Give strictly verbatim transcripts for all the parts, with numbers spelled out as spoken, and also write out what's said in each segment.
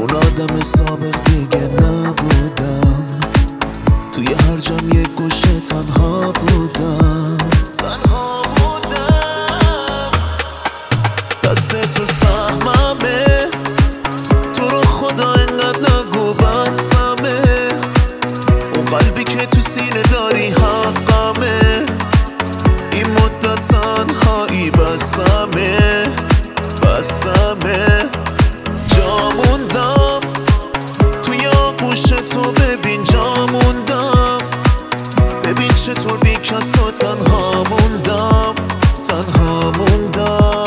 اون آدم سابق دیگه نبودم، توی هر جام یک گوشه تنها بودم تنها بودم دست تو سهممه، تو رو خدا انقدر نگو بسمه، اون قلبی که تو سینه داری حقمه، این مدت تنهایی بسمه بسمه جا موندم توی آغوش تو، ببین جا موندم، ببین چطور بی کس و تنها موندم تنها موندم.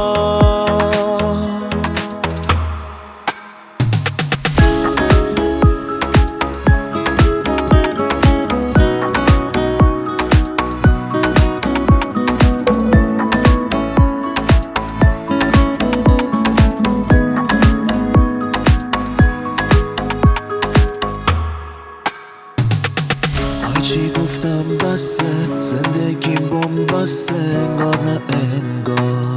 چی گفتم بسه، زندگیم بومبسته، انگار نه انگار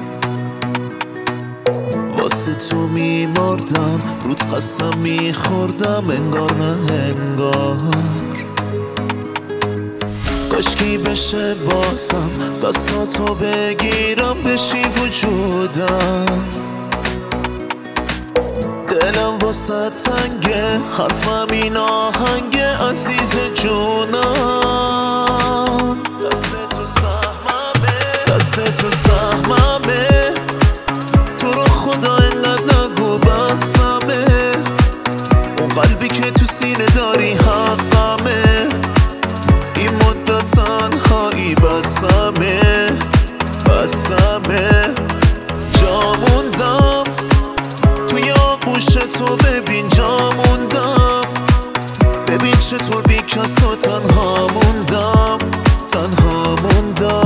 واسه تو میمردم، رود قسم میخوردم، انگار نه انگار کاشکی بشه بازم دستاتو بگیرم، بشی وجودم، دلم واسه تنگه، حرفم این آهنگه عزیز جونم، دست تو سهممه دست تو سهممه، تو رو خدا انقدر نگو بسمه، اون قلبی که تو سینه داری حقمه، این مدت تنهایی بسمه بسمه جا موندم توی آغوش تو، ببین جا موندم، ببین چطور بی کس و تنها موندم تنها موندم.